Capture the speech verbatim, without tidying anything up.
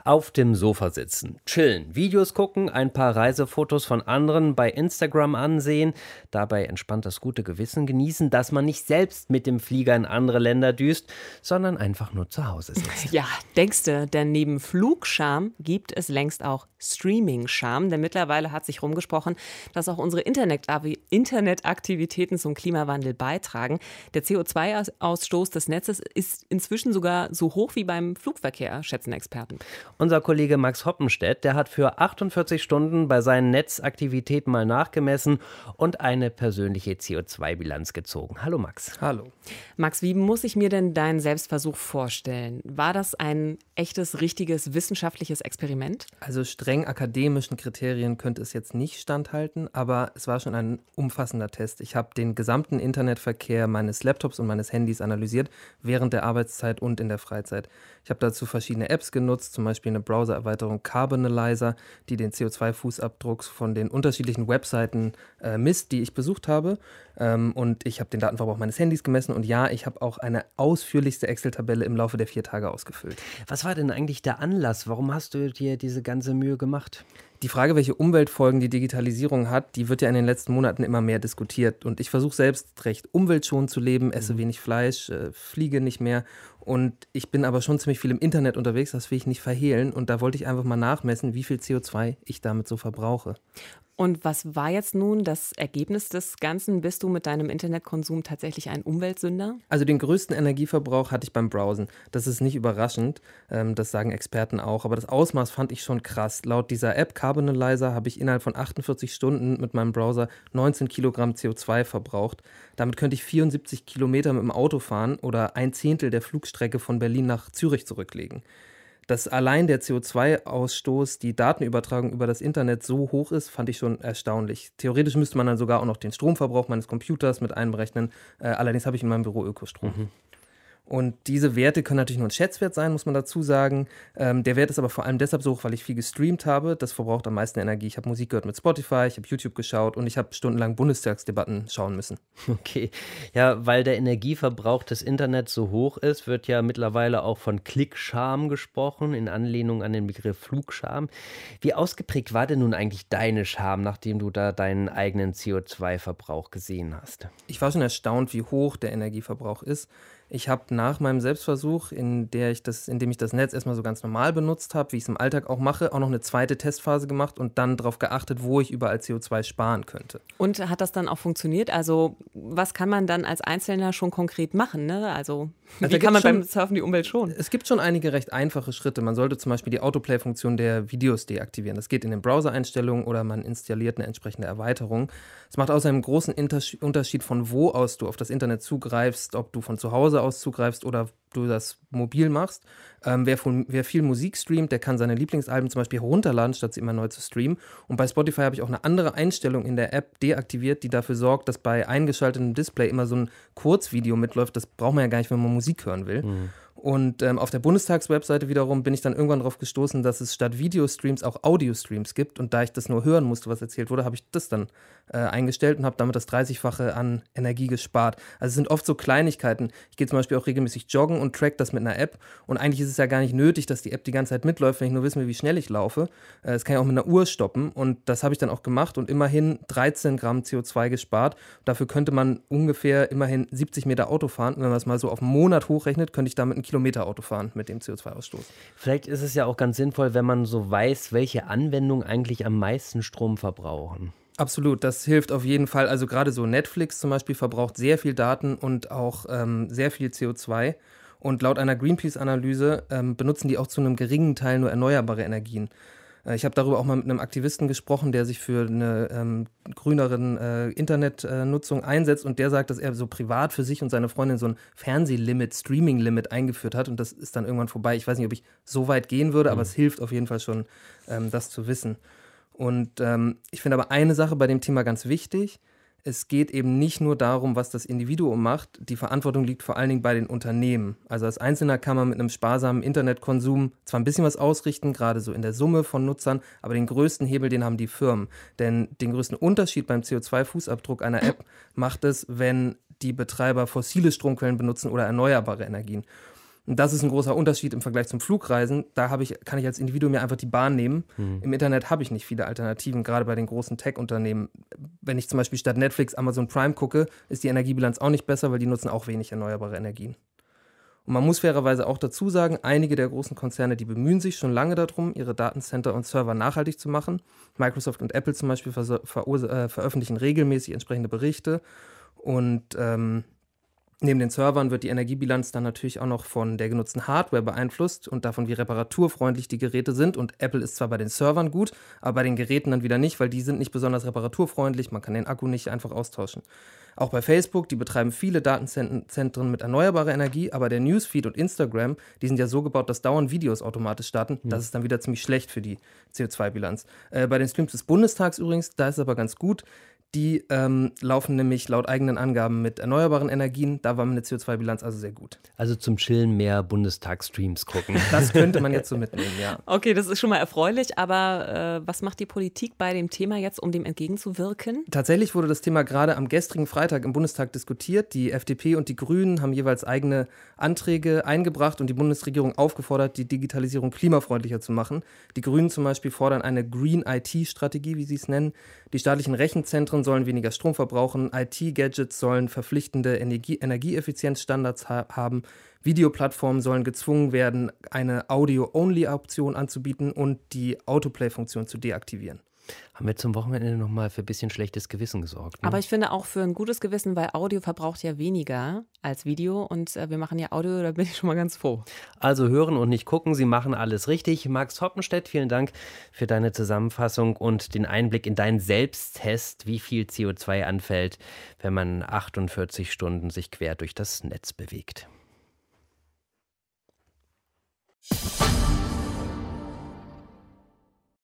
Auf dem Sofa sitzen, chillen, Videos gucken, ein paar Reisefotos von anderen bei Instagram ansehen, dabei entspannt das gute Gewissen genießen, dass man nicht selbst mit dem Flieger in andere Länder düst, sondern einfach nur zu Hause sitzt. Ja, denkste, denn neben Flugscham gibt es längst auch Streaming-Scham, denn mittlerweile hat sich rumgesprochen, dass auch unsere Internet- Internetaktivitäten zum Klimawandel beitragen. Der C O zwei Ausstoß des Netzes ist inzwischen sogar so hoch wie beim Flugverkehr, schätzen Experten. Unser Kollege Max Hoppenstedt, der hat für achtundvierzig Stunden bei seinen Netzaktivitäten mal nachgemessen und eine persönliche C O zwei Bilanz gezogen. Hallo Max. Hallo. Max, wie muss ich mir denn deinen Selbstversuch vorstellen? War das ein echtes, richtiges wissenschaftliches Experiment? Also streng akademischen Kriterien könnte es jetzt nicht standhalten, aber es war schon ein umfassender Test. Ich habe den gesamten Internetverkehr meines Laptops und meines Handys analysiert, während der Arbeitszeit und in der Freizeit. Ich habe dazu verschiedene Apps genutzt, zum Beispiel eine Browser-Erweiterung Carbonylizer, die den C O zwei Fußabdruck von den unterschiedlichen Webseiten äh, misst, die ich besucht habe. Ähm, und ich habe den Datenverbrauch meines Handys gemessen. Und ja, ich habe auch eine ausführlichste Excel-Tabelle im Laufe der vier Tage ausgefüllt. Was war denn eigentlich der Anlass? Warum hast du dir diese ganze Mühe gemacht? Die Frage, welche Umweltfolgen die Digitalisierung hat, die wird ja in den letzten Monaten immer mehr diskutiert. Und ich versuche selbst recht umweltschonend zu leben, esse wenig Fleisch, äh, fliege nicht mehr. Und ich bin aber schon ziemlich viel im Internet unterwegs, das will ich nicht verhehlen. Und da wollte ich einfach mal nachmessen, wie viel C O zwei ich damit so verbrauche. Und was war jetzt nun das Ergebnis des Ganzen? Bist du mit deinem Internetkonsum tatsächlich ein Umweltsünder? Also den größten Energieverbrauch hatte ich beim Browsen. Das ist nicht überraschend, ähm, das sagen Experten auch. Aber das Ausmaß fand ich schon krass. Laut dieser App Carbonylizer habe ich innerhalb von achtundvierzig Stunden mit meinem Browser neunzehn Kilogramm C O zwei verbraucht. Damit könnte ich vierundsiebzig Kilometer mit dem Auto fahren oder ein Zehntel der Flugstrecke von Berlin nach Zürich zurücklegen. Dass allein der C O zwei Ausstoß, die Datenübertragung über das Internet so hoch ist, fand ich schon erstaunlich. Theoretisch müsste man dann sogar auch noch den Stromverbrauch meines Computers mit einberechnen. Äh, allerdings habe ich in meinem Büro Ökostrom. Mhm. Und diese Werte können natürlich nur ein Schätzwert sein, muss man dazu sagen. Ähm, der Wert ist aber vor allem deshalb so hoch, weil ich viel gestreamt habe. Das verbraucht am meisten Energie. Ich habe Musik gehört mit Spotify, ich habe YouTube geschaut und ich habe stundenlang Bundestagsdebatten schauen müssen. Okay, ja, weil der Energieverbrauch des Internets so hoch ist, wird ja mittlerweile auch von Klickscham gesprochen, in Anlehnung an den Begriff Flugscham. Wie ausgeprägt war denn nun eigentlich deine Scham, nachdem du da deinen eigenen C O zwei Verbrauch gesehen hast? Ich war schon erstaunt, wie hoch der Energieverbrauch ist. Ich habe nach meinem Selbstversuch, in, der ich das, in dem ich das Netz erstmal so ganz normal benutzt habe, wie ich es im Alltag auch mache, auch noch eine zweite Testphase gemacht und dann darauf geachtet, wo ich überall C O zwei sparen könnte. Und hat das dann auch funktioniert? Also was kann man dann als Einzelner schon konkret machen? Ne? Also, also wie kann man schon, beim Surfen die Umwelt schonen? Es gibt schon einige recht einfache Schritte. Man sollte zum Beispiel die Autoplay-Funktion der Videos deaktivieren. Das geht in den Browser-Einstellungen oder man installiert eine entsprechende Erweiterung. Es macht außerdem einen großen Unterschied, von wo aus du auf das Internet zugreifst, ob du von zu Hause aus zugreifst oder du das mobil machst. Ähm, wer, von, wer viel Musik streamt, der kann seine Lieblingsalben zum Beispiel herunterladen, statt sie immer neu zu streamen. Und bei Spotify habe ich auch eine andere Einstellung in der App deaktiviert, die dafür sorgt, dass bei eingeschaltetem Display immer so ein Kurzvideo mitläuft. Das braucht man ja gar nicht, wenn man Musik hören will. Mhm. Und ähm, auf der Bundestagswebseite wiederum bin ich dann irgendwann darauf gestoßen, dass es statt Videostreams auch Audiostreams gibt. Und da ich das nur hören musste, was erzählt wurde, habe ich das dann äh, eingestellt und habe damit das dreißigfache an Energie gespart. Also es sind oft so Kleinigkeiten. Ich gehe zum Beispiel auch regelmäßig joggen und track das mit einer App. Und eigentlich ist es ja gar nicht nötig, dass die App die ganze Zeit mitläuft, wenn ich nur wissen will, wie schnell ich laufe. Äh, das kann ich auch mit einer Uhr stoppen. Und das habe ich dann auch gemacht und immerhin dreizehn Gramm C O zwei gespart. Dafür könnte man ungefähr immerhin siebzig Meter Auto fahren. Und wenn man es mal so auf einen Monat hochrechnet, könnte ich damit einen Kilometer Auto fahren mit dem C O zwei Ausstoß. Vielleicht ist es ja auch ganz sinnvoll, wenn man so weiß, welche Anwendungen eigentlich am meisten Strom verbrauchen. Absolut, das hilft auf jeden Fall. Also gerade so Netflix zum Beispiel verbraucht sehr viel Daten und auch ähm, sehr viel C O zwei. Und laut einer Greenpeace-Analyse ähm, benutzen die auch zu einem geringen Teil nur erneuerbare Energien. Äh, ich habe darüber auch mal mit einem Aktivisten gesprochen, der sich für eine ähm, grüneren äh, Internetnutzung äh, einsetzt und der sagt, dass er so privat für sich und seine Freundin so ein Fernsehlimit, Streaming-Limit eingeführt hat und das ist dann irgendwann vorbei. Ich weiß nicht, ob ich so weit gehen würde, mhm. aber es hilft auf jeden Fall schon, ähm, das zu wissen. Und ähm, ich finde aber eine Sache bei dem Thema ganz wichtig. Es geht eben nicht nur darum, was das Individuum macht. Die Verantwortung liegt vor allen Dingen bei den Unternehmen. Also als Einzelner kann man mit einem sparsamen Internetkonsum zwar ein bisschen was ausrichten, gerade so in der Summe von Nutzern, aber den größten Hebel, den haben die Firmen. Denn den größten Unterschied beim C O zwei Fußabdruck einer App macht es, wenn die Betreiber fossile Stromquellen benutzen oder erneuerbare Energien. Und das ist ein großer Unterschied im Vergleich zum Flugreisen. Da habe ich, kann ich als Individuum mir einfach die Bahn nehmen. Mhm. Im Internet habe ich nicht viele Alternativen, gerade bei den großen Tech-Unternehmen. Wenn ich zum Beispiel statt Netflix Amazon Prime gucke, ist die Energiebilanz auch nicht besser, weil die nutzen auch wenig erneuerbare Energien. Und man muss fairerweise auch dazu sagen, einige der großen Konzerne, die bemühen sich schon lange darum, ihre Datencenter und Server nachhaltig zu machen. Microsoft und Apple zum Beispiel ver- ver- äh, veröffentlichen regelmäßig entsprechende Berichte. Und ähm, neben den Servern wird die Energiebilanz dann natürlich auch noch von der genutzten Hardware beeinflusst und davon, wie reparaturfreundlich die Geräte sind. Und Apple ist zwar bei den Servern gut, aber bei den Geräten dann wieder nicht, weil die sind nicht besonders reparaturfreundlich. Man kann den Akku nicht einfach austauschen. Auch bei Facebook, die betreiben viele Datenzentren mit erneuerbarer Energie, aber der Newsfeed und Instagram, die sind ja so gebaut, dass dauernd Videos automatisch starten. Mhm. Das ist dann wieder ziemlich schlecht für die C O zwei Bilanz. Äh, bei den Streams des Bundestags übrigens, da ist es aber ganz gut. Die ähm, laufen nämlich laut eigenen Angaben mit erneuerbaren Energien. Da war meine C O zwei Bilanz also sehr gut. Also zum Chillen mehr Bundestagsstreams gucken. Das könnte man jetzt so mitnehmen, ja. Okay, das ist schon mal erfreulich. Aber äh, was macht die Politik bei dem Thema jetzt, um dem entgegenzuwirken? Tatsächlich wurde das Thema gerade am gestrigen Freitag im Bundestag diskutiert. Die F D P und die Grünen haben jeweils eigene Anträge eingebracht und die Bundesregierung aufgefordert, die Digitalisierung klimafreundlicher zu machen. Die Grünen zum Beispiel fordern eine Green I T-Strategie, wie sie es nennen. Die staatlichen Rechenzentren sollen weniger Strom verbrauchen, I T-Gadgets sollen verpflichtende Energie- Energieeffizienzstandards ha- haben, Videoplattformen sollen gezwungen werden, eine Audio-Only-Option anzubieten und die Autoplay-Funktion zu deaktivieren. Haben wir zum Wochenende nochmal für ein bisschen schlechtes Gewissen gesorgt. Ne? Aber ich finde auch für ein gutes Gewissen, weil Audio verbraucht ja weniger als Video und äh, wir machen ja Audio, da bin ich schon mal ganz froh. Also hören und nicht gucken, Sie machen alles richtig. Max Hoppenstedt, vielen Dank für deine Zusammenfassung und den Einblick in deinen Selbsttest, wie viel C O zwei anfällt, wenn man achtundvierzig Stunden sich quer durch das Netz bewegt.